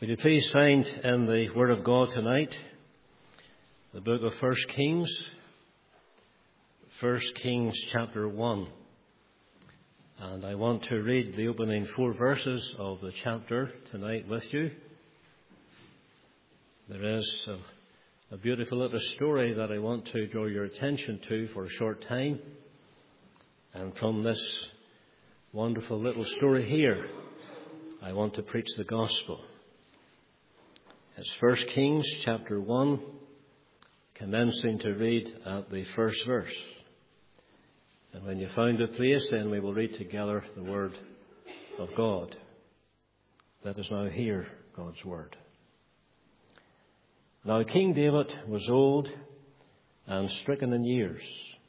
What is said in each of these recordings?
Will you please find in the Word of God tonight the book of 1 Kings, 1 Kings chapter 1. And I want to read the opening 4 verses of the chapter tonight with you. There is a beautiful little story that I want to draw your attention to for a short time. And from this wonderful little story here, I want to preach the gospel. It's 1 Kings chapter 1, commencing to read at the first verse. And when you find the place, then we will read together the word of God. Let us now hear God's word. Now King David was old and stricken in years,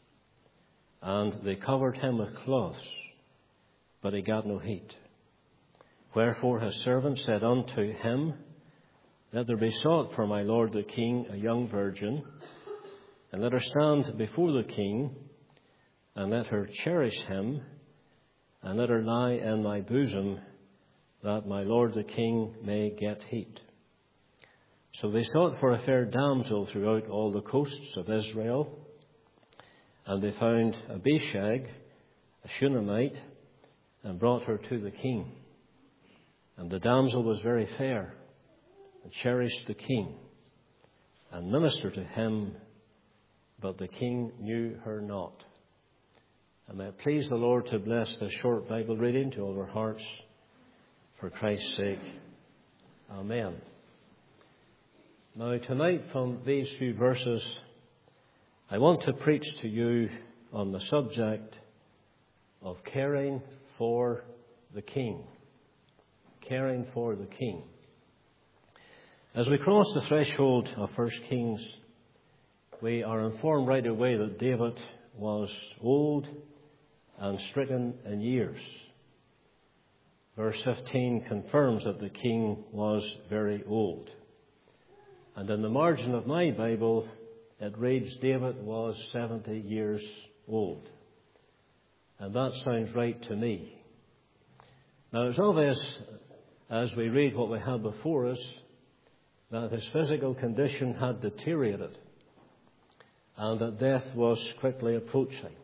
and they covered him with cloths, but he got no heat. Wherefore his servant said unto him, Let there be sought for my lord the king a young virgin, and let her stand before the king, and let her cherish him, and let her lie in thy bosom, that my lord the king may get heat. So they sought for a fair damsel throughout all the coasts of Israel, and they found Abishag, a Shunammite, and brought her to the king. And the damsel was very fair, and cherished the king, and ministered to him, but the king knew her not. And may it please the Lord to bless this short Bible reading to all our hearts, for Christ's sake. Amen. Now tonight, from these few verses, I want to preach to you on the subject of caring for the king. Caring for the king. As we cross the threshold of 1 Kings, we are informed right away that David was old and stricken in years. Verse 15 confirms that the king was very old. And in the margin of my Bible, it reads David was 70 years old. And that sounds right to me. Now it's obvious, as we read what we have before us, that his physical condition had deteriorated and that death was quickly approaching.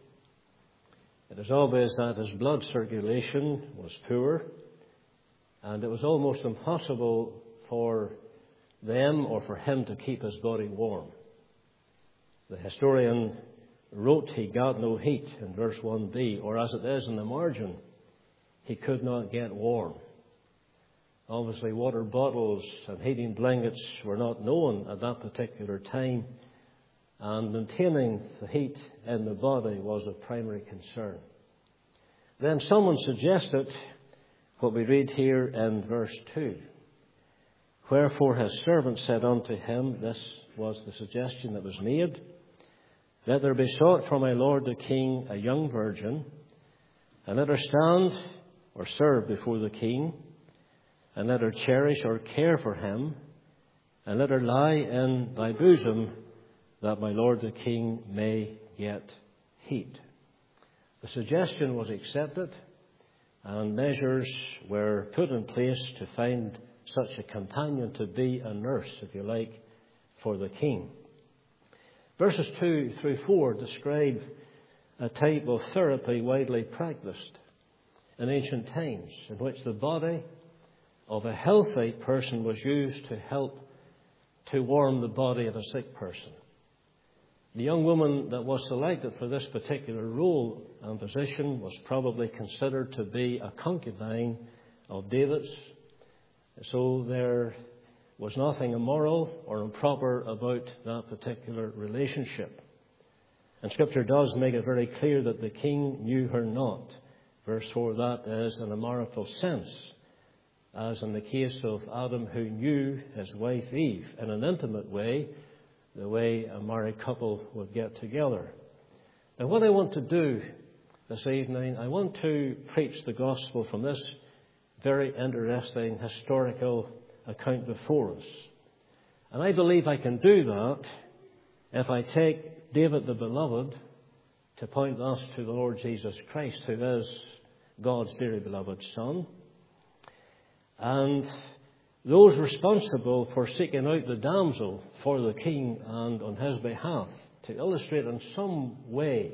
It is obvious that his blood circulation was poor, and it was almost impossible for them or for him to keep his body warm. The historian wrote he got no heat in verse 1b, or as it is in the margin, he could not get warm. Obviously, water bottles and heating blankets were not known at that particular time, and maintaining the heat in the body was of primary concern. Then someone suggested what we read here in verse 2. Wherefore his servant said unto him, this was the suggestion that was made, Let there be sought for my lord the king a young virgin, and let her stand or serve before the king, and let her cherish or care for him, and let her lie in thy bosom, that my lord the king may get heat. The suggestion was accepted, and measures were put in place to find such a companion to be a nurse, if you like, for the king. Verses 2 through 4 describe a type of therapy widely practiced in ancient times, in which the body of a healthy person was used to help to warm the body of a sick person. The young woman that was selected for this particular role and position was probably considered to be a concubine of David's. So there was nothing immoral or improper about that particular relationship. And Scripture does make it very clear that the king knew her not. Verse 4, that is in a marital sense, as in the case of Adam, who knew his wife Eve in an intimate way, the way a married couple would get together. Now, what I want to do this evening, I want to preach the gospel from this very interesting historical account before us. And I believe I can do that if I take David the beloved to point us to the Lord Jesus Christ, who is God's dearly beloved Son. And those responsible for seeking out the damsel for the king and on his behalf, to illustrate in some way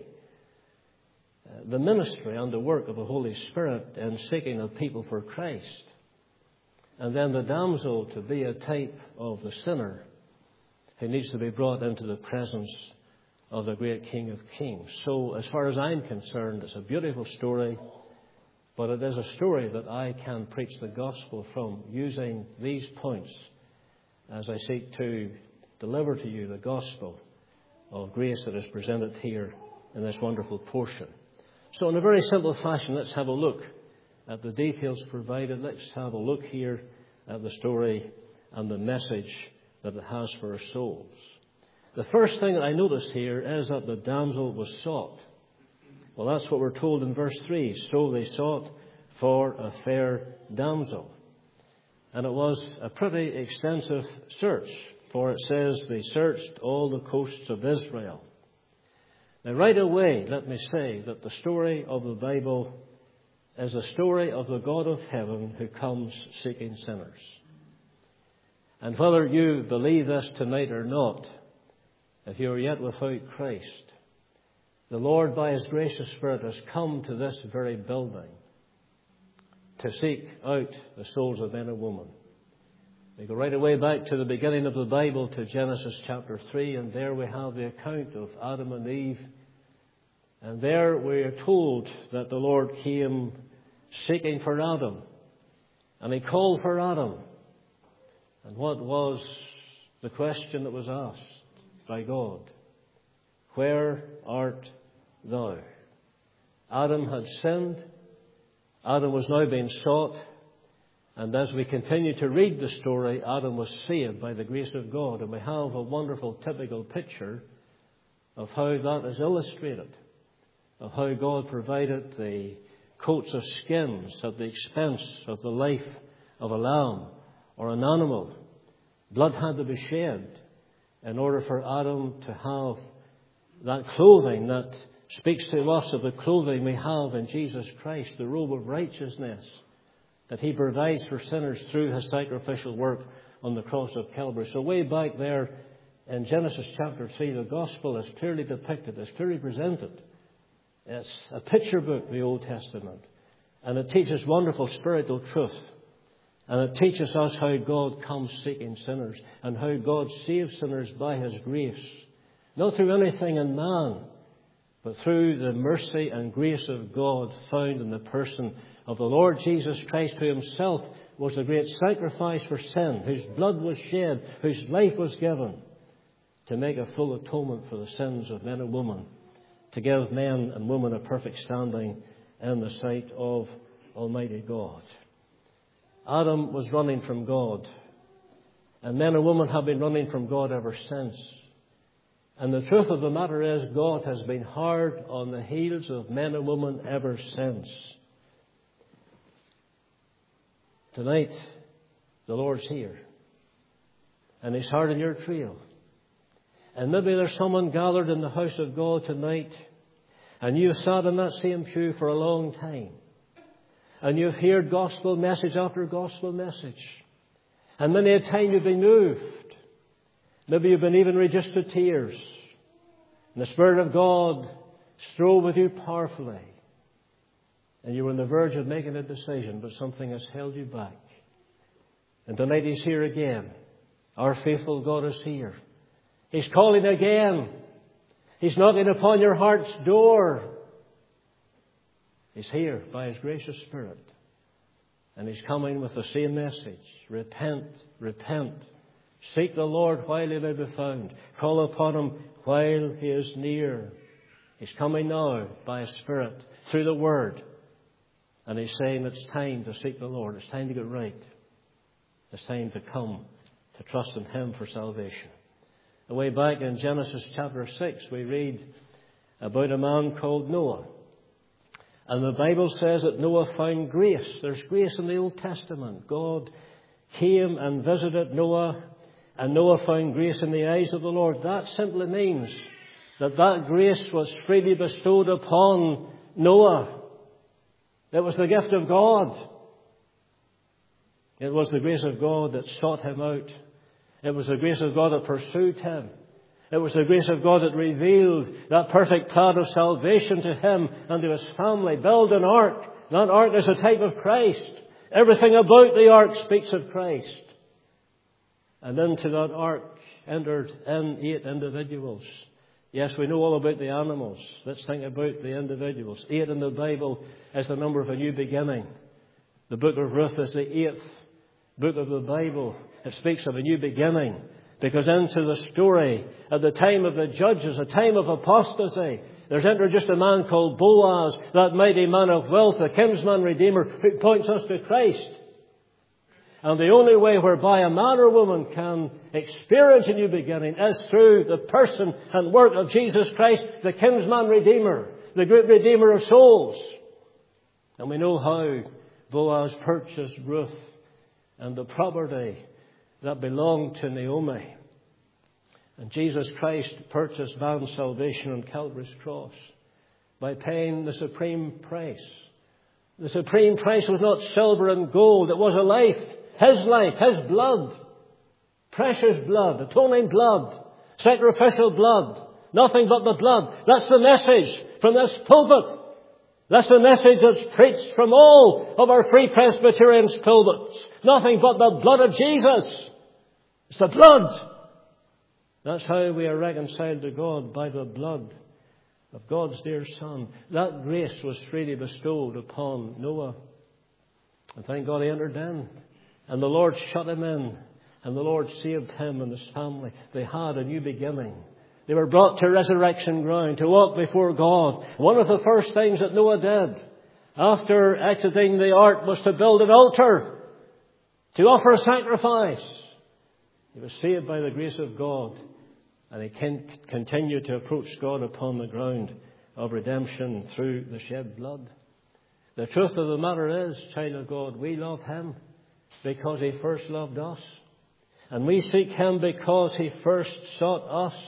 the ministry and the work of the Holy Spirit in seeking a people for Christ. And then the damsel to be a type of the sinner who needs to be brought into the presence of the great King of Kings. So as far as I'm concerned, it's a beautiful story, but it is a story that I can preach the gospel from, using these points as I seek to deliver to you the gospel of grace that is presented here in this wonderful portion. So in a very simple fashion, let's have a look at the details provided. Let's have a look here at the story and the message that it has for our souls. The first thing that I notice here is that the damsel was sought. Well, that's what we're told in verse 3. So they sought for a fair damsel. And it was a pretty extensive search, for it says they searched all the coasts of Israel. Now, right away, let me say that the story of the Bible is a story of the God of heaven who comes seeking sinners. And whether you believe this tonight or not, if you are yet without Christ, the Lord, by His gracious Spirit, has come to this very building to seek out the souls of men and women. We go right away back to the beginning of the Bible, to Genesis chapter 3, and there we have the account of Adam and Eve. And there we are told that the Lord came seeking for Adam, and He called for Adam. And what was the question that was asked by God? Where art thou? Adam had sinned. Adam was now being sought. And as we continue to read the story, Adam was saved by the grace of God. And we have a wonderful typical picture of how that is illustrated, of how God provided the coats of skins at the expense of the life of a lamb or an animal. Blood had to be shed in order for Adam to have that clothing that speaks to us of the clothing we have in Jesus Christ, the robe of righteousness that He provides for sinners through His sacrificial work on the cross of Calvary. So way back there in Genesis chapter 3, the gospel is clearly depicted, is clearly presented. It's a picture book, the Old Testament. And it teaches wonderful spiritual truth. And it teaches us how God comes seeking sinners and how God saves sinners by His grace. Not through anything in man, but through the mercy and grace of God found in the person of the Lord Jesus Christ, who Himself was the great sacrifice for sin, whose blood was shed, whose life was given to make a full atonement for the sins of men and women, to give men and women a perfect standing in the sight of Almighty God. Adam was running from God, and men and women have been running from God ever since. And the truth of the matter is, God has been hard on the heels of men and women ever since. Tonight, the Lord's here, and He's hard on your trail. And maybe there's someone gathered in the house of God tonight, and you've sat in that same pew for a long time, and you've heard gospel message after gospel message, and many a time you've been moved. Maybe you've been even reduced to tears. And the Spirit of God strove with you powerfully. And you were on the verge of making a decision, but something has held you back. And tonight He's here again. Our faithful God is here. He's calling again. He's knocking upon your heart's door. He's here by His gracious Spirit. And He's coming with the same message. Repent, repent. Seek the Lord while He may be found. Call upon Him while He is near. He's coming now by His Spirit through the Word. And He's saying it's time to seek the Lord. It's time to get right. It's time to come to trust in Him for salvation. Way back in Genesis chapter 6, we read about a man called Noah. And the Bible says that Noah found grace. There's grace in the Old Testament. God came and visited Noah, and Noah found grace in the eyes of the Lord. That simply means that grace was freely bestowed upon Noah. It was the gift of God. It was the grace of God that sought him out. It was the grace of God that pursued him. It was the grace of God that revealed that perfect plan of salvation to him and to his family. Build an ark. That ark is a type of Christ. Everything about the ark speaks of Christ. And into that ark entered in 8 individuals. Yes, we know all about the animals. Let's think about the individuals. 8 in the Bible is the number of a new beginning. The book of Ruth is the 8th book of the Bible. It speaks of a new beginning. Because into the story, at the time of the judges, a time of apostasy, there's introduced a man called Boaz, that mighty man of wealth, the kinsman redeemer, who points us to Christ. And the only way whereby a man or woman can experience a new beginning is through the person and work of Jesus Christ, the kinsman redeemer, the great redeemer of souls. And we know how Boaz purchased Ruth and the property that belonged to Naomi. And Jesus Christ purchased man's salvation on Calvary's cross by paying the supreme price. The supreme price was not silver and gold. It was a life, his blood, precious blood, atoning blood, sacrificial blood, nothing but the blood. That's the message from this pulpit. That's the message that's preached from all of our Free Presbyterian pulpits. Nothing but the blood of Jesus. It's the blood. That's how we are reconciled to God, by the blood of God's dear Son. That grace was freely bestowed upon Noah. And thank God he entered in. And the Lord shut him in. And the Lord saved him and his family. They had a new beginning. They were brought to resurrection ground to walk before God. One of the first things that Noah did after exiting the ark was to build an altar, to offer a sacrifice. He was saved by the grace of God, and he continued to approach God upon the ground of redemption through the shed blood. The truth of the matter is, child of God, we love him because he first loved us. And we seek him because he first sought us.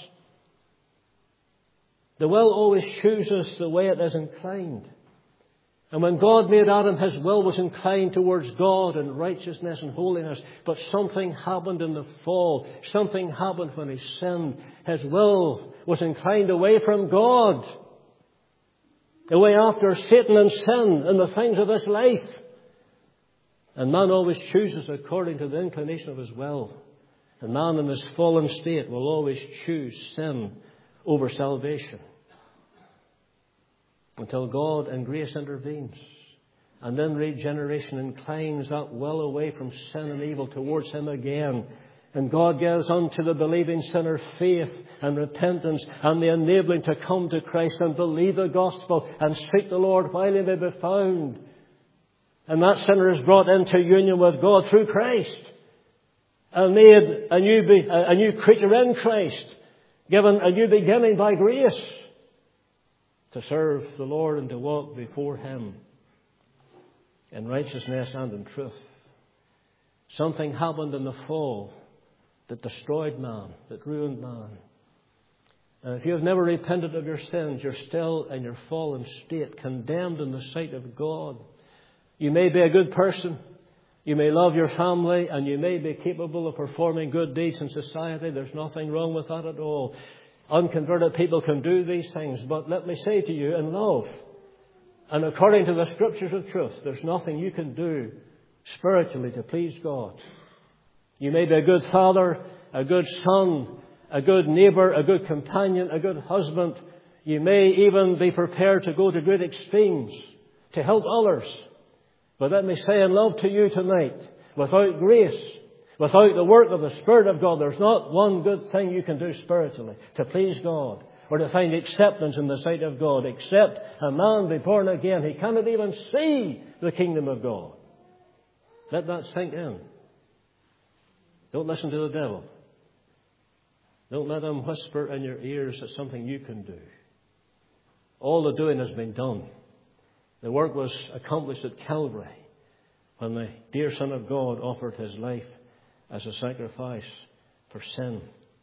The will always chooses the way it is inclined. And when God made Adam, his will was inclined towards God and righteousness and holiness. But something happened in the fall. Something happened when he sinned. His will was inclined away from God. Away after Satan and sin and the things of this life. And man always chooses according to the inclination of his will. And man in his fallen state will always choose sin over salvation. Until God in grace intervenes. And then regeneration inclines that will away from sin and evil towards him again. And God gives unto the believing sinner faith and repentance and the enabling to come to Christ and believe the gospel and seek the Lord while he may be found. And that sinner is brought into union with God through Christ and made a new creature in Christ, given a new beginning by grace to serve the Lord and to walk before him in righteousness and in truth. Something happened in the fall that destroyed man, that ruined man. And if you have never repented of your sins, you're still in your fallen state, condemned in the sight of God. You may be a good person. You may love your family, and you may be capable of performing good deeds in society. There's nothing wrong with that at all. Unconverted people can do these things. But let me say to you, in love, and according to the Scriptures of truth, there's nothing you can do spiritually to please God. You may be a good father, a good son, a good neighbour, a good companion, a good husband. You may even be prepared to go to great extremes to help others. But let me say in love to you tonight, without grace, without the work of the Spirit of God, there's not one good thing you can do spiritually to please God or to find acceptance in the sight of God, except a man be born again. He cannot even see the kingdom of God. Let that sink in. Don't listen to the devil. Don't let him whisper in your ears that something you can do. All the doing has been done. The work was accomplished at Calvary when the dear Son of God offered his life as a sacrifice for sin.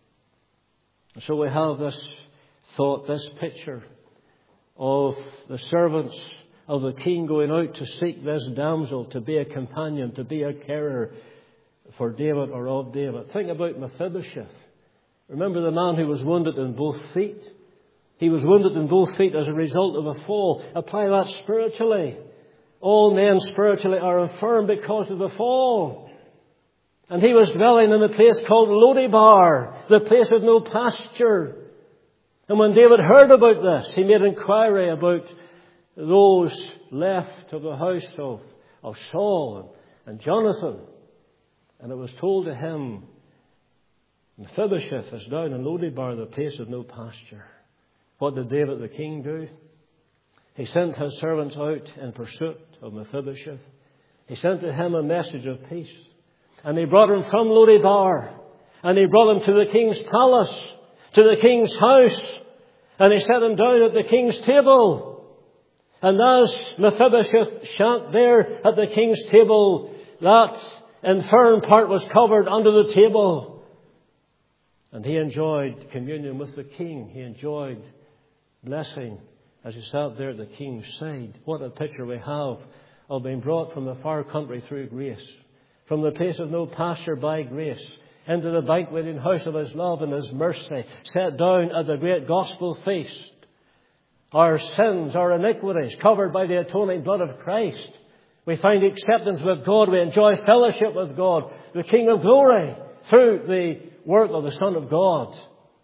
And so we have this thought, this picture of the servants of the king going out to seek this damsel to be a companion, to be a carer for David or of David. Think about Mephibosheth. Remember the man who was wounded in both feet? He was wounded in both feet as a result of a fall. Apply that spiritually. All men spiritually are infirm because of the fall. And he was dwelling in a place called Lodebar, the place of no pasture. And when David heard about this, he made inquiry about those left of the house of Saul and Jonathan. And it was told to him, Mephibosheth is down in Lodebar, the place of no pasture. What did David the king do? He sent his servants out in pursuit of Mephibosheth. He sent to him a message of peace. And he brought him from Lodebar. And he brought him to the king's palace, to the king's house. And he set him down at the king's table. And as Mephibosheth sat there at the king's table, that infirm part was covered under the table. And he enjoyed communion with the king. He enjoyed blessing as he sat there at the king's side. What a picture we have of being brought from the far country through grace, from the place of no pasture by grace, into the banqueting house of His love and His mercy, set down at the great gospel feast. Our sins, our iniquities, covered by the atoning blood of Christ. We find acceptance with God. We enjoy fellowship with God, the King of glory, through the work of the Son of God.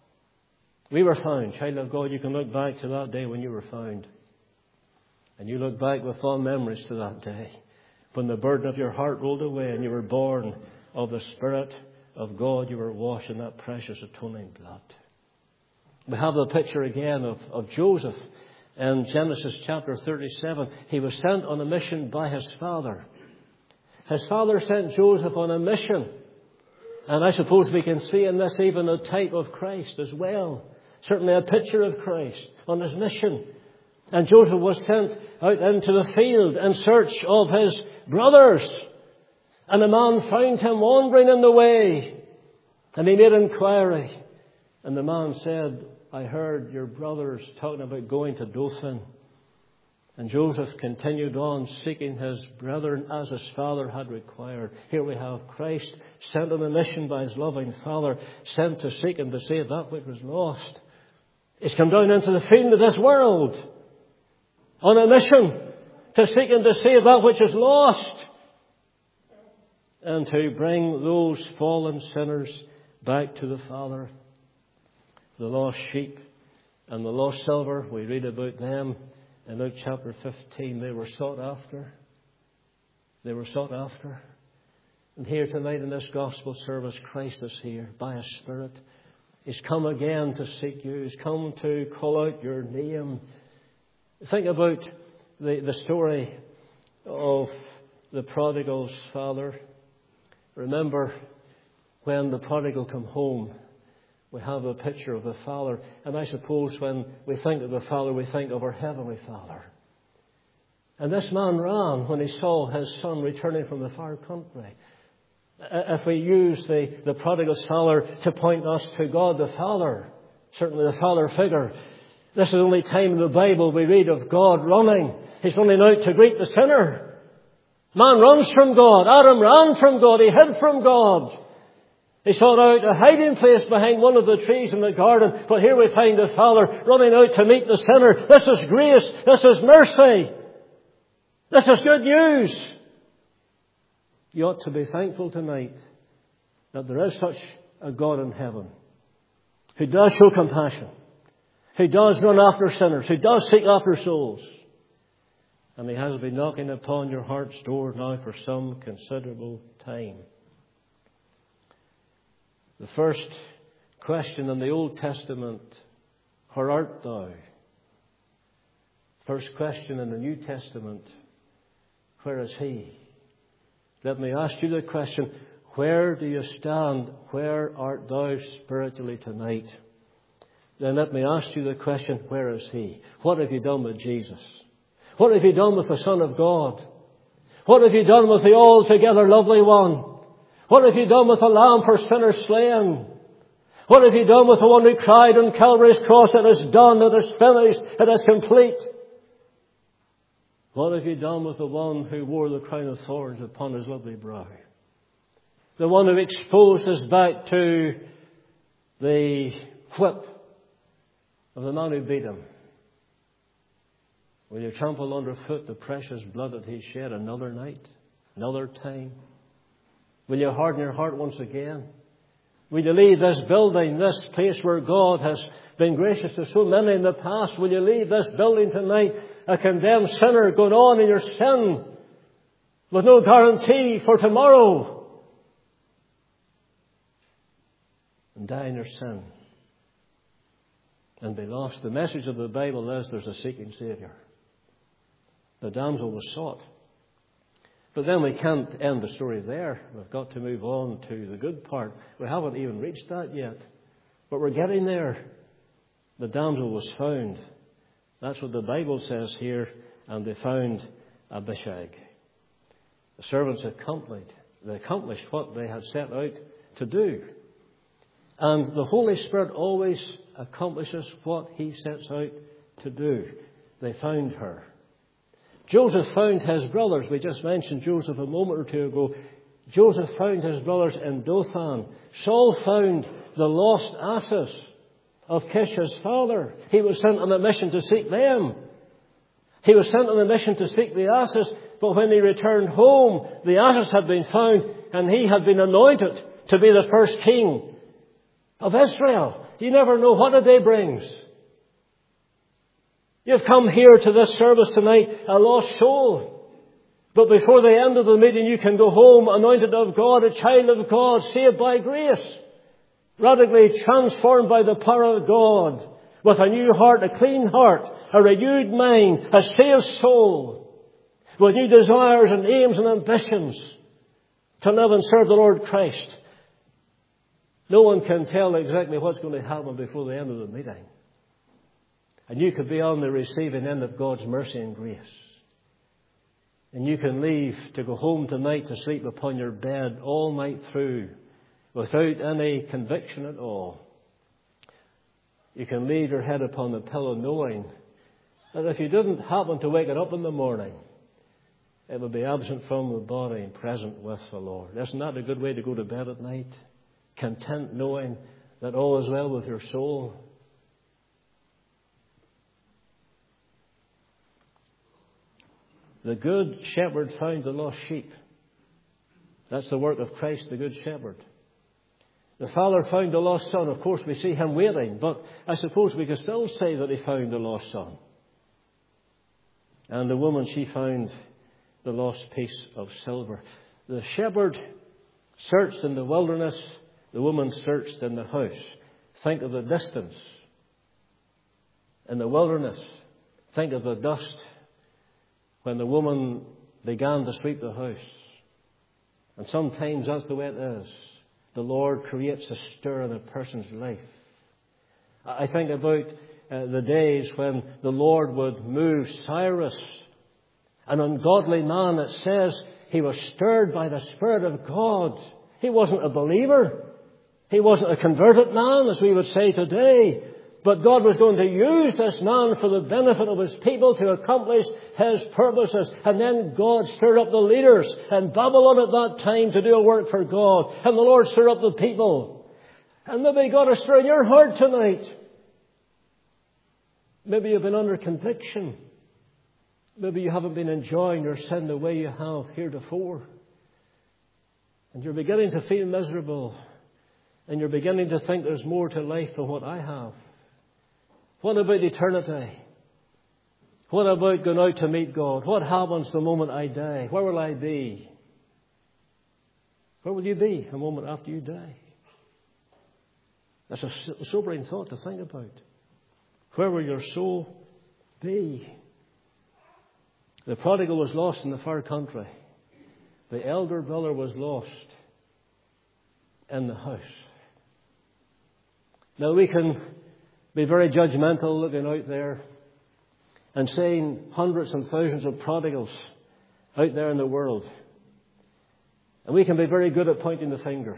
We were found, child of God. You can look back to that day when you were found. And you look back with fond memories to that day, when the burden of your heart rolled away and you were born of the Spirit of God. You were washed in that precious atoning blood. We have the picture again of Joseph in Genesis chapter 37. He was sent on a mission by his father. His father sent Joseph on a mission. And I suppose we can see in this even a type of Christ as well. Certainly a picture of Christ on his mission. And Joseph was sent out into the field in search of his brothers. And a man found him wandering in the way. And he made inquiry. And the man said, I heard your brothers talking about going to Dothan. And Joseph continued on seeking his brethren as his father had required. Here we have Christ sent on a mission by his loving Father, sent to seek and to save that which was lost. He's come down into the field of this world on a mission to seek and to save that which is lost, and to bring those fallen sinners back to the Father. The lost sheep and the lost silver, we read about them in Luke chapter 15. They were sought after. They were sought after. And here tonight in this gospel service, Christ is here by His Spirit. He's come again to seek you. He's come to call out your name. Think about the story of the prodigal's father. Remember when the prodigal come home, we have a picture of the Father. And I suppose when we think of the Father, we think of our Heavenly Father. And this man ran when he saw his son returning from the far country. If we use the prodigal's father to point us to God the Father, certainly the Father figure, this is the only time in the Bible we read of God running. He's running out to greet the sinner. Man runs from God. Adam ran from God. He hid from God. He sought out a hiding place behind one of the trees in the garden. But here we find the Father running out to meet the sinner. This is grace. This is mercy. This is good news. You ought to be thankful tonight that there is such a God in heaven who does show compassion, who does run after sinners, who does seek after souls. And He has been knocking upon your heart's door now for some considerable time. The first question in the Old Testament, where art thou? First question in the New Testament, where is He? Let me ask you the question, where do you stand? Where art thou spiritually tonight? Then let me ask you the question, where is He? What have you done with Jesus? What have you done with the Son of God? What have you done with the altogether lovely one? What have you done with the Lamb for sinners slain? What have you done with the one who cried on Calvary's cross, it is done, it is finished, it is complete? What have you done with the one who wore the crown of thorns upon his lovely brow? The one who exposed his back to the whip of the man who beat him. Will you trample underfoot the precious blood that he shed another night, another time? Will you harden your heart once again? Will you leave this building, this place where God has been gracious to so many in the past? Will you leave this building tonight a condemned sinner going on in your sin with no guarantee for tomorrow? And die in your sin and be lost. The message of the Bible is there's a seeking Saviour. The damsel was sought. But then we can't end the story there. We've got to move on to the good part. We haven't even reached that yet. But we're getting there. The damsel was found. That's what the Bible says here. And they found Abishag. The servants accomplished what they had set out to do. And the Holy Spirit always accomplishes what He sets out to do. They found her. Joseph found his brothers. We just mentioned Joseph a moment or two ago. Joseph found his brothers in Dothan. Saul found the lost asses of Kish, his father. He was sent on a mission to seek them. He was sent on a mission to seek the asses, but when he returned home, the asses had been found and he had been anointed to be the first king of Israel. You never know what a day brings. You've come here to this service tonight, a lost soul. But before the end of the meeting, you can go home anointed of God, a child of God, saved by grace, radically transformed by the power of God, with a new heart, a clean heart, a renewed mind, a saved soul, with new desires and aims and ambitions to live and serve the Lord Christ. No one can tell exactly what's going to happen before the end of the meeting. And you could be on the receiving end of God's mercy and grace. And you can leave to go home tonight to sleep upon your bed all night through without any conviction at all. You can leave your head upon the pillow knowing that if you didn't happen to wake it up in the morning, it would be absent from the body and present with the Lord. Isn't that a good way to go to bed at night? Content knowing that all is well with your soul. The good shepherd found the lost sheep. That's the work of Christ, the good shepherd. The father found the lost son. Of course, we see him waiting, but I suppose we could still say that he found the lost son. And the woman, she found the lost piece of silver. The shepherd searched in the wilderness. The woman searched in the house. Think of the distance. In the wilderness, think of the dust when the woman began to sweep the house. And sometimes that's the way it is. The Lord creates a stir in a person's life. I think about the days when the Lord would move Cyrus, an ungodly man. It says he was stirred by the Spirit of God. He wasn't a believer. He wasn't a converted man, as we would say today. But God was going to use this man for the benefit of His people to accomplish His purposes. And then God stirred up the leaders in Babylon at that time to do a work for God. And the Lord stirred up the people. And maybe God is stirring your heart tonight. Maybe you've been under conviction. Maybe you haven't been enjoying your sin the way you have heretofore. And you're beginning to feel miserable. And you're beginning to think there's more to life than what I have. What about eternity? What about going out to meet God? What happens the moment I die? Where will I be? Where will you be a moment after you die? That's a sobering thought to think about. Where will your soul be? The prodigal was lost in the far country. The elder brother was lost in the house. Now we can be very judgmental looking out there and seeing hundreds and thousands of prodigals out there in the world. And we can be very good at pointing the finger.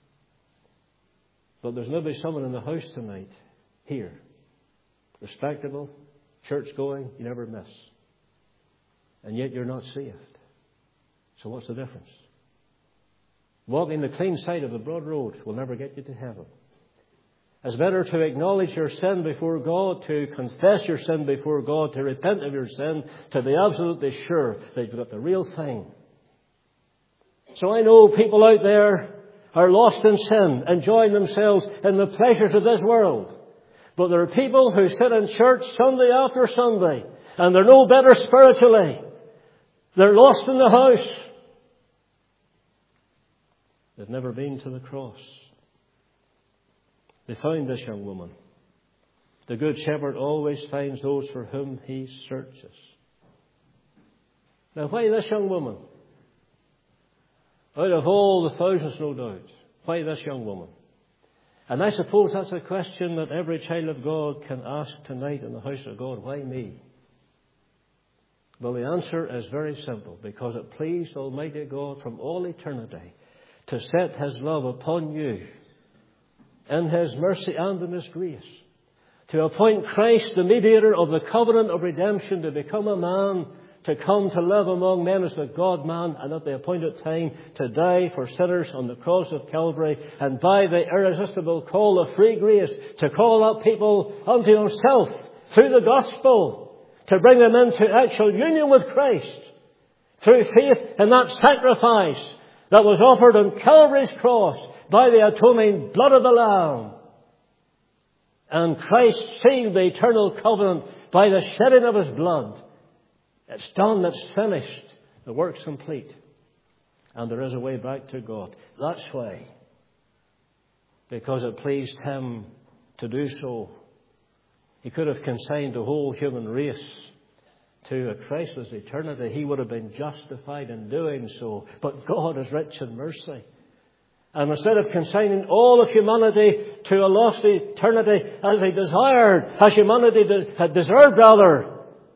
But there's maybe someone in the house tonight, here, respectable, church going, you never miss. and yet you're not saved. So what's the difference? Walking the clean side of the broad road will never get you to heaven. It's better to acknowledge your sin before God, to confess your sin before God, to repent of your sin, to be absolutely sure that you've got the real thing. So I know people out there are lost in sin, enjoying themselves in the pleasures of this world. But there are people who sit in church Sunday after Sunday, and they're no better spiritually. They're lost in the house. They've never been to the cross. They found this young woman. The Good Shepherd always finds those for whom he searches. Now, why this young woman? Out of all the thousands, no doubt, why this young woman? And I suppose that's a question that every child of God can ask tonight in the house of God. Why me? Well, the answer is very simple. Because it pleased Almighty God from all eternity to set His love upon you in His mercy and in His grace, to appoint Christ, the mediator of the covenant of redemption, to become a man, to come to live among men as the God-man, and at the appointed time to die for sinners on the cross of Calvary, and by the irresistible call of free grace to call up people unto Himself through the gospel, to bring them into actual union with Christ through faith in that sacrifice that was offered on Calvary's cross by the atoning blood of the Lamb. And Christ sealed the eternal covenant by the shedding of His blood. It's done, it's finished. The work's complete. And there is a way back to God. That's why. Because it pleased Him to do so. He could have consigned the whole human race to a Christless eternity. He would have been justified in doing so. But God is rich in mercy. And instead of consigning all of humanity to a lost eternity as He desired, as humanity had deserved rather,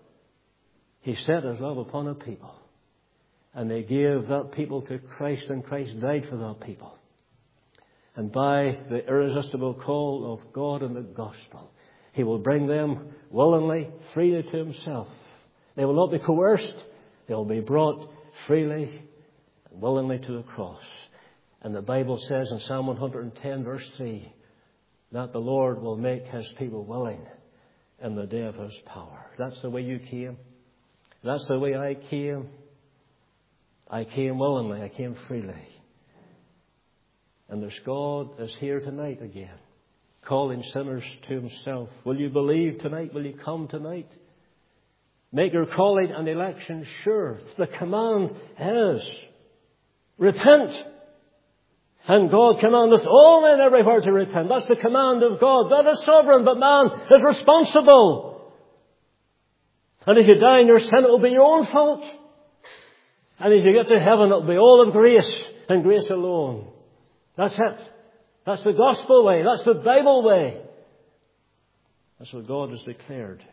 He set His love upon a people. And He gave that people to Christ, and Christ died for that people. And by the irresistible call of God and the gospel, He will bring them willingly, freely to Himself. They will not be coerced. They will be brought freely and willingly to the cross. And the Bible says in Psalm 110 verse 3 that the Lord will make His people willing in the day of His power. That's the way you came. That's the way I came. I came willingly. I came freely. And there's God is here tonight again, calling sinners to Himself. Will you believe tonight? Will you come tonight? Make your calling and election sure. The command is repent. And God commandeth all men everywhere to repent. That's the command of God. God is sovereign, but man is responsible. And if you die in your sin, it will be your own fault. And as you get to heaven, it will be all of grace and grace alone. That's it. That's the gospel way. That's the Bible way. That's what God has declared.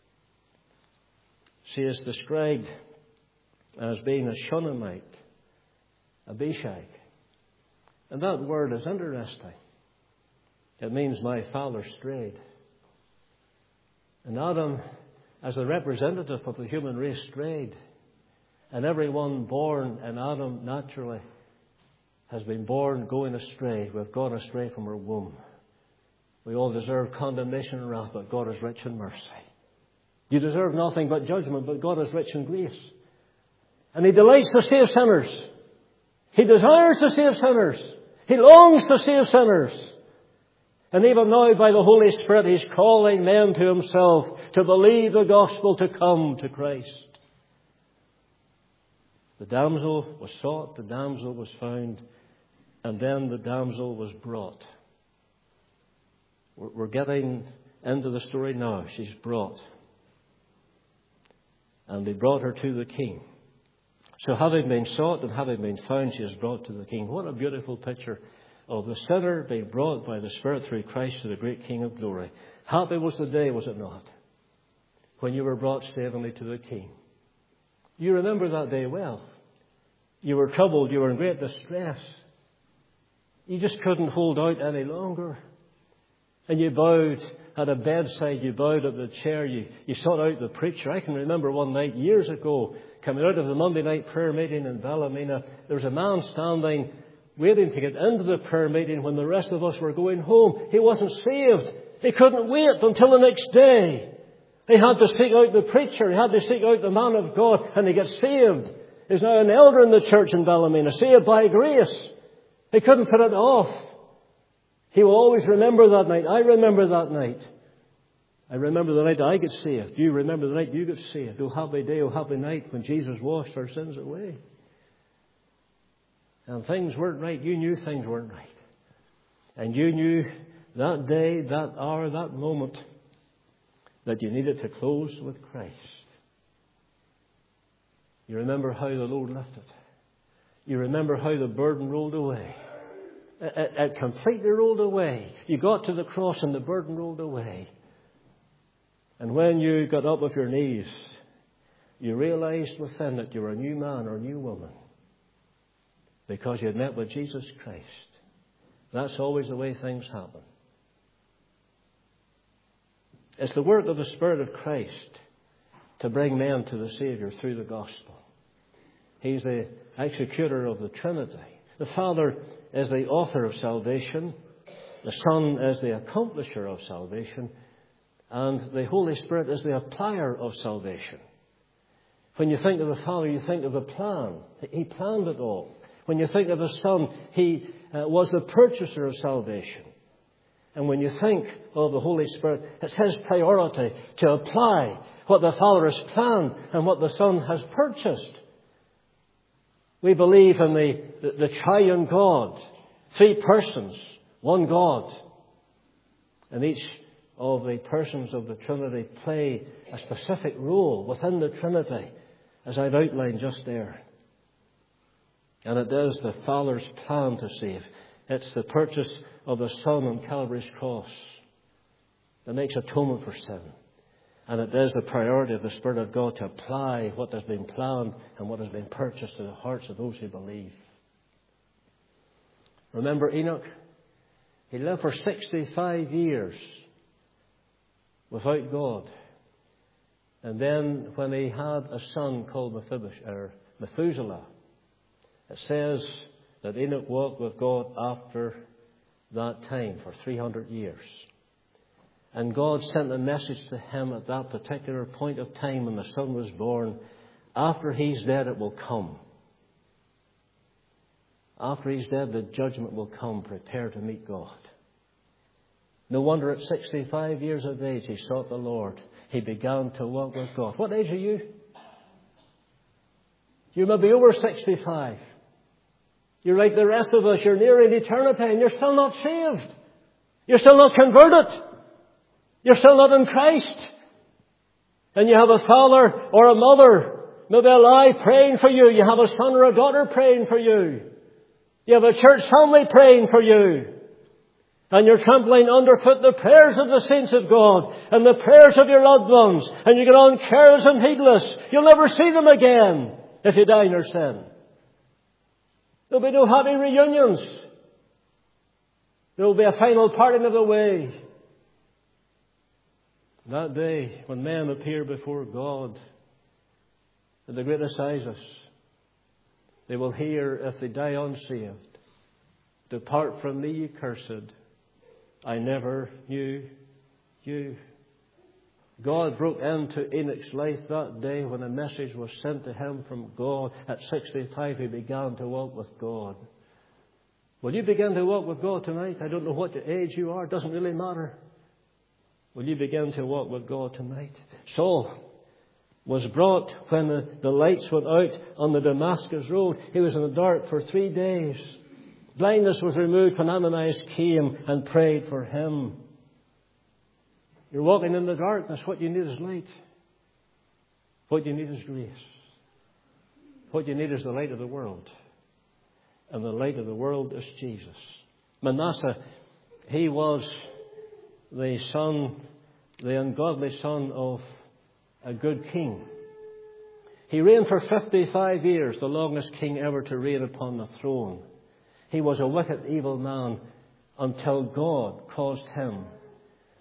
She is described as being a Shunammite, Abishag. And that word is interesting. It means my father strayed. And Adam, as the representative of the human race, strayed. And everyone born in Adam naturally has been born going astray. We've gone astray from our womb. We all deserve condemnation and wrath, but God is rich in mercy. You deserve nothing but judgment, but God is rich in grace. And He delights to save sinners. He desires to save sinners. He longs to save sinners. And even now, by the Holy Spirit, He's calling men to Himself to believe the gospel, to come to Christ. The damsel was sought, the damsel was found, and then the damsel was brought. We're getting into the story now. She's brought. And they brought her to the king. So having been sought and having been found, she is brought to the king. What a beautiful picture of the sinner being brought by the Spirit through Christ to the great King of glory. Happy was the day, was it not, when you were brought savingly to the king. You remember that day well. You were troubled. You were in great distress. You just couldn't hold out any longer. And you bowed at a bedside, you bowed at the chair, you sought out the preacher. I can remember one night years ago, coming out of the Monday night prayer meeting in Ballymena, there was a man standing waiting to get into the prayer meeting when the rest of us were going home. He wasn't saved. He couldn't wait until the next day. He had to seek out the preacher. He had to seek out the man of God, and he got saved. He's now an elder in the church in Ballymena, saved by grace. He couldn't put it off. He will always remember that night. I remember that night. I remember the night I got saved. You remember the night you got saved. Oh, happy day, oh, happy night when Jesus washed our sins away. And things weren't right. You knew things weren't right. And you knew that day, that hour, that moment that you needed to close with Christ. You remember how the load lifted. You remember how the burden rolled away. It completely rolled away. You got to the cross and the burden rolled away. And when you got up off your knees, you realized within that you were a new man or a new woman because you had met with Jesus Christ. That's always the way things happen. It's the work of the Spirit of Christ to bring men to the Saviour through the gospel. He's the executor of the Trinity. The Father is the author of salvation. The Son is the accomplisher of salvation. And the Holy Spirit is the applier of salvation. When you think of the Father, you think of the plan. He planned it all. When you think of the Son, He was the purchaser of salvation. And when you think of the Holy Spirit, it's His priority to apply what the Father has planned and what the Son has purchased. We believe in the triune God, 3 persons, 1 God. And each of the persons of the Trinity play a specific role within the Trinity, as I've outlined just there. And it is the Father's plan to save. It's the purchase of the Son on Calvary's cross that makes atonement for sin. And it is the priority of the Spirit of God to apply what has been planned and what has been purchased to the hearts of those who believe. Remember Enoch? He lived for 65 years without God. And then when he had a son called Methuselah, it says that Enoch walked with God after that time for 300 years. And God sent a message to him at that particular point of time when the son was born. After he's dead, it will come. After he's dead, the judgment will come. Prepare to meet God. No wonder at 65 years of age, he sought the Lord. He began to walk with God. What age are you? You may be over 65. You're like the rest of us. You're nearing eternity and you're still not saved. You're still not converted. You're still not in Christ. And you have a father or a mother, maybe alive, praying for you. You have a son or a daughter praying for you. You have a church family praying for you. And you're trampling underfoot the prayers of the saints of God and the prayers of your loved ones. And you get on careless and heedless. You'll never see them again if you die in your sin. There'll be no happy reunions. There will be a final parting of the way. That day when men appear before God at the great assizes, they will hear, if they die unsaved, "Depart from me, ye cursed. I never knew you." God broke into Enoch's life that day when a message was sent to him from God. At 65, he began to walk with God. Will you begin to walk with God tonight? I don't know what age you are. It doesn't really matter. Will you begin to walk with God tonight? Saul was brought when the lights went out on the Damascus road. He was in the dark for 3 days. Blindness was removed when Ananias came and prayed for him. You're walking in the darkness. What you need is light. What you need is grace. What you need is the light of the world. And the light of the world is Jesus. Manasseh, he was the ungodly son of a good king. He reigned for 55 years, the longest king ever to reign upon the throne. He was a wicked, evil man until God caused him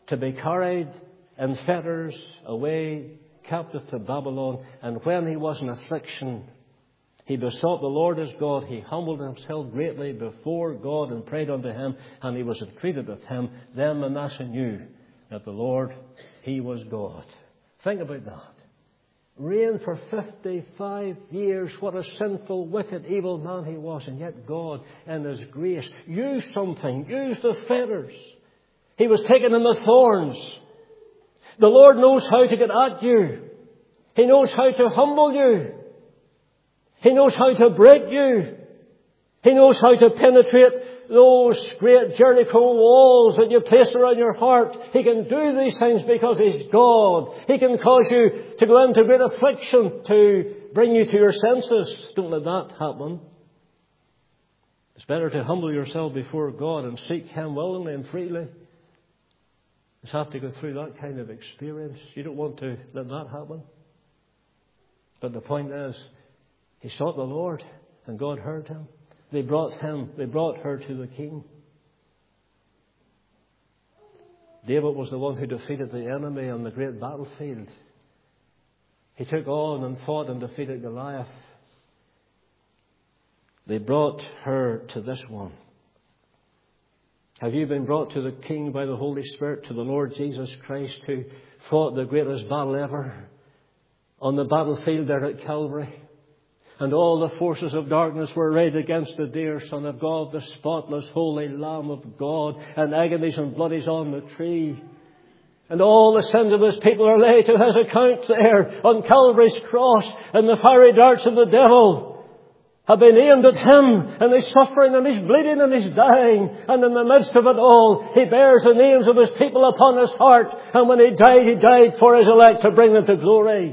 to be carried in fetters away captive to Babylon. And when he was in affliction, he besought the Lord his God. He humbled himself greatly before God and prayed unto him, and he was entreated of him. Then Manasseh knew that the Lord, he was God. Think about that. Reigned for 55 years. What a sinful, wicked, evil man he was. And yet God, in his grace, used something. Used the fetters. He was taken in the thorns. The Lord knows how to get at you. He knows how to humble you. He knows how to break you. He knows how to penetrate those great Jericho walls that you place around your heart. He can do these things because He's God. He can cause you to go into great affliction to bring you to your senses. Don't let that happen. It's better to humble yourself before God and seek Him willingly and freely. You have to go through that kind of experience. You don't want to let that happen. But the point is, he sought the Lord and God heard him. They brought her to the king. David was the one who defeated the enemy on the great battlefield. He took on and fought and defeated Goliath. They brought her to this one. Have you been brought to the King by the Holy Spirit, to the Lord Jesus Christ, who fought the greatest battle ever on the battlefield there at Calvary? And all the forces of darkness were arrayed against the dear Son of God, the spotless, holy Lamb of God, and agonies and bloodies on the tree. And all the sins of His people are laid to His account there on Calvary's cross, and the fiery darts of the devil have been aimed at Him, and He's suffering and He's bleeding and He's dying. And in the midst of it all, He bears the names of His people upon His heart. And when He died for His elect to bring them to glory.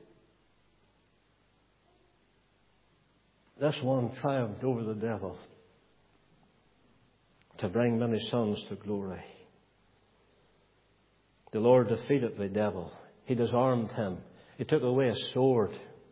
This one triumphed over the devil to bring many sons to glory. The Lord defeated the devil. He disarmed him. He took away his sword.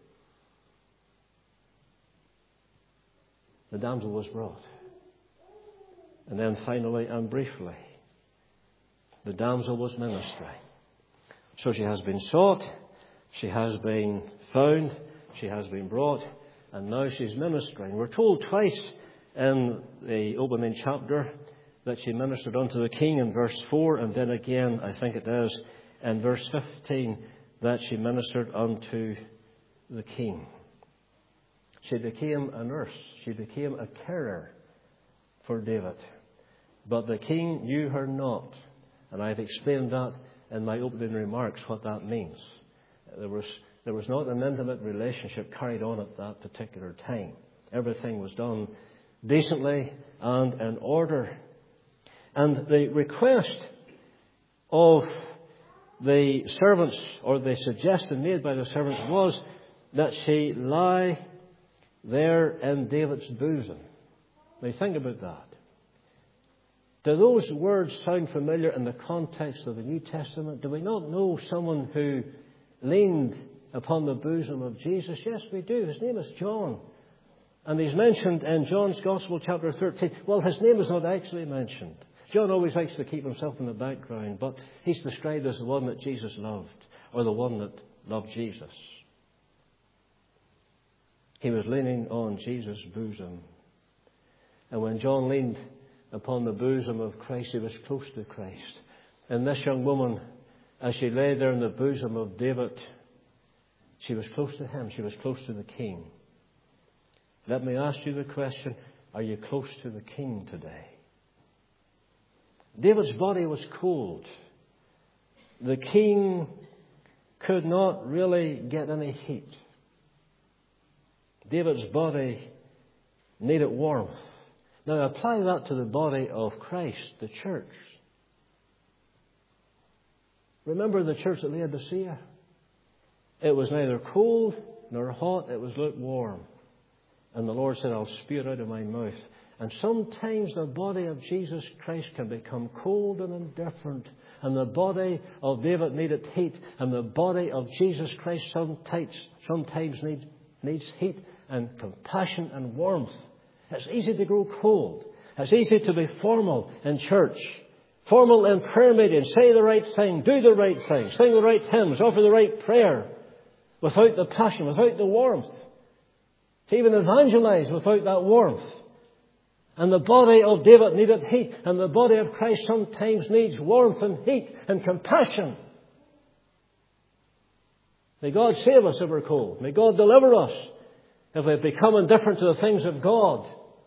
The damsel was brought. And then finally and briefly, the damsel was ministering. So she has been sought, she has been found, she has been brought, and now she's ministering. We're told twice in the opening chapter that she ministered unto the king in verse 4, and then again, I think it is, in verse 15, that she ministered unto the king. She became a nurse. She became a carer for David. But the king knew her not. And I've explained that in my opening remarks, what that means. There was not an intimate relationship carried on at that particular time. Everything was done decently and in order. And the request of the servants, or the suggestion made by the servants, was that she lie there in David's bosom. Now think about that. Do those words sound familiar in the context of the New Testament? Do we not know someone who leaned upon the bosom of Jesus? Yes, we do. His name is John. And he's mentioned in John's Gospel, chapter 13. Well, his name is not actually mentioned. John always likes to keep himself in the background, but he's described as the one that Jesus loved, or the one that loved Jesus. He was leaning on Jesus' bosom. And when John leaned upon the bosom of Christ, he was close to Christ. And this young woman, as she lay there in the bosom of David, she was close to him. She was close to the King. Let me ask you the question, are you close to the King today? David's body was cold. The King could not really get any heat. David's body needed warmth. Now apply that to the body of Christ, the church. Remember the church at Laodicea? It was neither cold nor hot, it was lukewarm. And the Lord said, I'll spew it out of my mouth. And sometimes the body of Jesus Christ can become cold and indifferent. And the body of David needed heat. And the body of Jesus Christ sometimes needs heat and compassion and warmth. It's easy to grow cold. It's easy to be formal in church. Formal in prayer meeting. Say the right thing. Do the right thing. Sing the right hymns. Offer the right prayer. Without the passion. Without the warmth. To even evangelize without that warmth. And the body of David needed heat. And the body of Christ sometimes needs warmth and heat and compassion. May God save us if we're cold. May God deliver us if we've become indifferent to the things of God.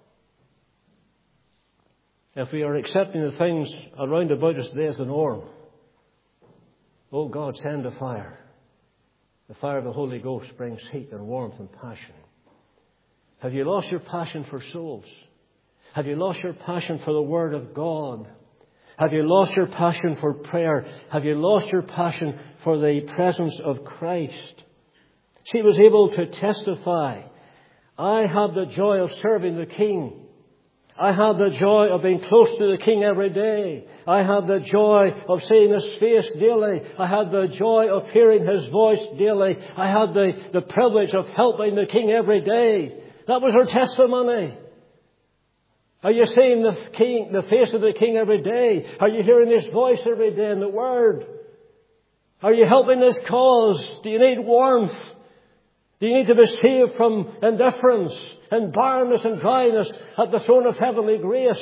If we are accepting the things around about us today as the norm. Oh God, send a fire. The fire of the Holy Ghost brings heat and warmth and passion. Have you lost your passion for souls? Have you lost your passion for the Word of God? Have you lost your passion for prayer? Have you lost your passion for the presence of Christ? She was able to testify, I have the joy of serving the King. I have the joy of being close to the King every day. I have the joy of seeing His face daily. I have the joy of hearing His voice daily. I have the privilege of helping the King every day. That was her testimony. Are you seeing the face of the King every day? Are you hearing His voice every day in the Word? Are you helping His cause? Do you need warmth? Do you need to be saved from indifference and barrenness and dryness at the throne of heavenly grace?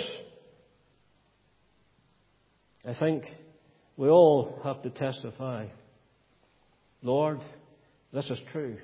I think we all have to testify, Lord, this is true.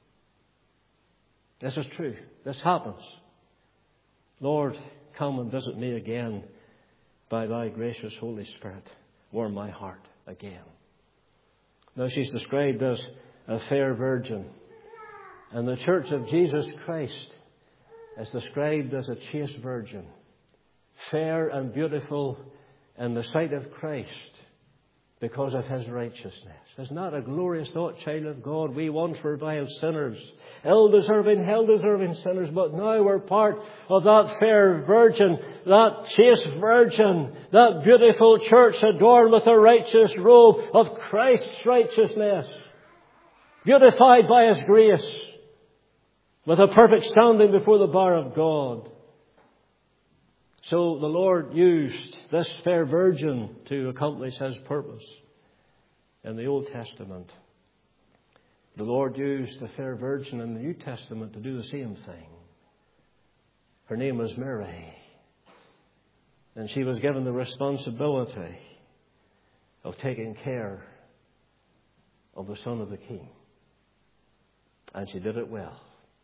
This is true. This happens. Lord, come and visit me again by Thy gracious Holy Spirit. Warm my heart again. Now she's described as a fair virgin. And the Church of Jesus Christ is described as a chaste virgin. Fair and beautiful in the sight of Christ because of His righteousness. Isn't that a glorious thought, child of God? We once were vile sinners, ill-deserving, hell-deserving sinners, but now we're part of that fair virgin, that chaste virgin, that beautiful church adorned with a righteous robe of Christ's righteousness, beautified by His grace, with a perfect standing before the bar of God. So the Lord used this fair virgin to accomplish His purpose in the Old Testament. The Lord used the fair virgin in the New Testament to do the same thing. Her name was Mary. And she was given the responsibility of taking care of the Son of the King. And she did it well.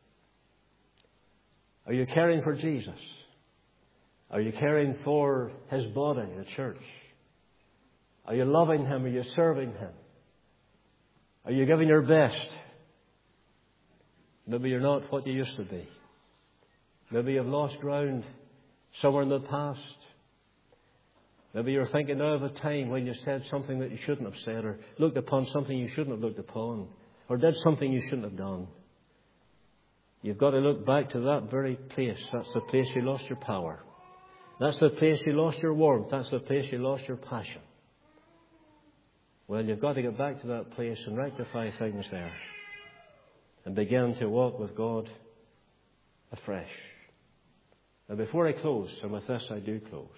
Are you caring for Jesus? Are you caring for His body, the church? Are you loving Him? Are you serving Him? Are you giving your best? Maybe you're not what you used to be. Maybe you've lost ground somewhere in the past. Maybe you're thinking now of a time when you said something that you shouldn't have said, or looked upon something you shouldn't have looked upon, or did something you shouldn't have done. You've got to look back to that very place. That's the place you lost your power. That's the place you lost your warmth. That's the place you lost your passion. Well, you've got to get back to that place and rectify things there. And begin to walk with God afresh. Now, before I close, and with this I do close.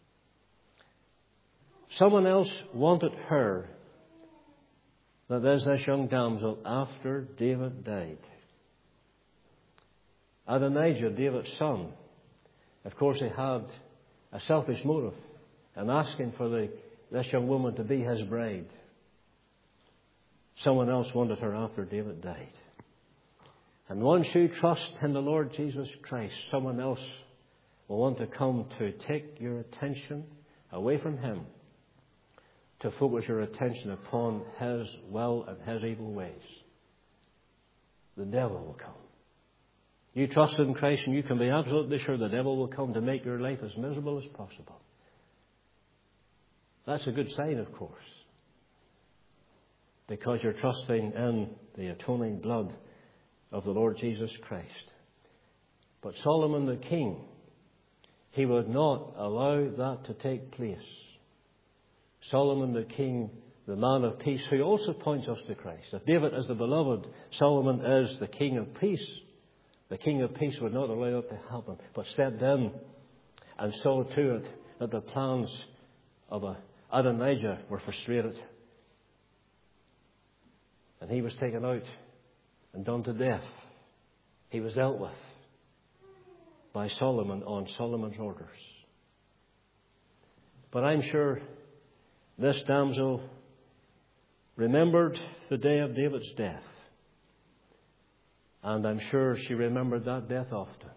Someone else wanted her, that is this young damsel, after David died. Adonijah, David's son, of course, he had a selfish motive in asking for this young woman to be his bride. Someone else wanted her after David died. And once you trust in the Lord Jesus Christ, someone else will want to come to take your attention away from Him, to focus your attention upon His will and His evil ways. The devil will come. You trust in Christ and you can be absolutely sure the devil will come to make your life as miserable as possible. That's a good sign, of course, because you're trusting in the atoning blood of the Lord Jesus Christ. But Solomon the king, he would not allow that to take place. Solomon the king, the man of peace, who also points us to Christ. If David is the beloved, Solomon is the king of peace. The king of peace would not allow it to happen, but stepped in and saw to it that the plans of Adonijah were frustrated. And he was taken out and done to death. He was dealt with by Solomon on Solomon's orders. But I'm sure this damsel remembered the day of David's death. And I'm sure she remembered that death often.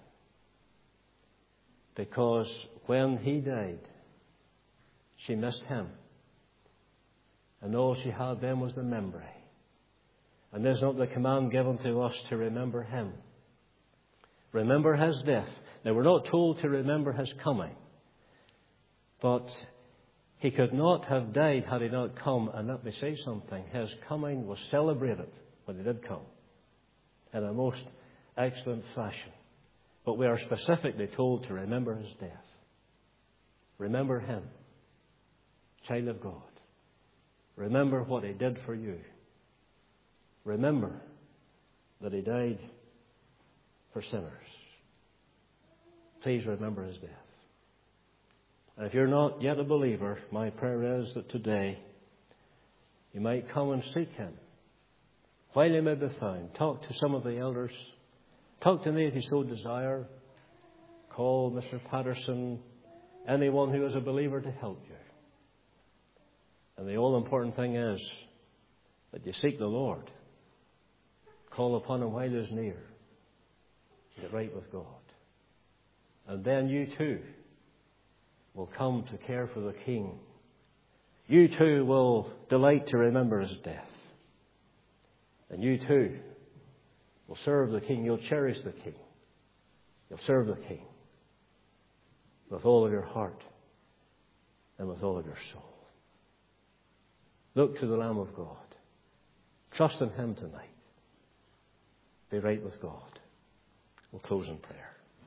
Because when he died, she missed him. And all she had then was the memory. And is not the command given to us to remember him? Remember his death. Now, we're not told to remember his coming. But he could not have died had he not come. And let me say something. His coming was celebrated when he did come in a most excellent fashion. But we are specifically told to remember his death. Remember him, child of God. Remember what he did for you. Remember that he died for sinners. Please remember his death. And if you're not yet a believer, my prayer is that today you might come and seek him while he may be found. Talk to some of the elders. Talk to me if you so desire. Call Mr. Patterson, anyone who is a believer, to help you. And the all-important thing is that you seek the Lord. Call upon him while he is near. Get right with God. And then you too will come to care for the King. You too will delight to remember his death. And you too will serve the King. You'll cherish the King. You'll serve the King with all of your heart and with all of your soul. Look to the Lamb of God. Trust in him tonight. Be right with God. We'll close in prayer.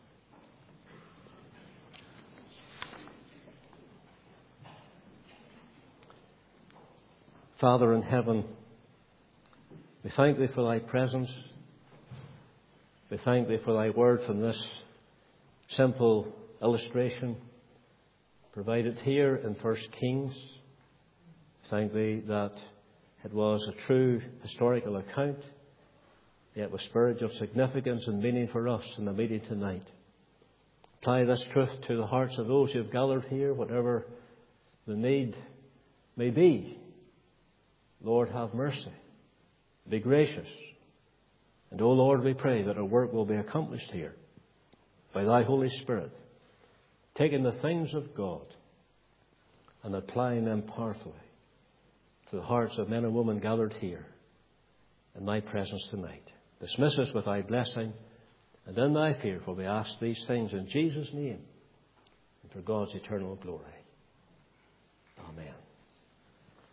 Father in heaven, we thank thee for thy presence. We thank thee for thy word from this simple illustration provided here in 1 Kings. Thank thee that it was a true historical account, yet with spiritual significance and meaning for us in the meeting tonight. Apply this truth to the hearts of those who have gathered here, whatever the need may be. Lord, have mercy. Be gracious. And, O Lord, we pray that our work will be accomplished here by thy Holy Spirit, taking the things of God and applying them powerfully to the hearts of men and women gathered here in thy presence tonight. Dismiss us with thy blessing, and in thy fear for we ask these things in Jesus' name and for God's eternal glory.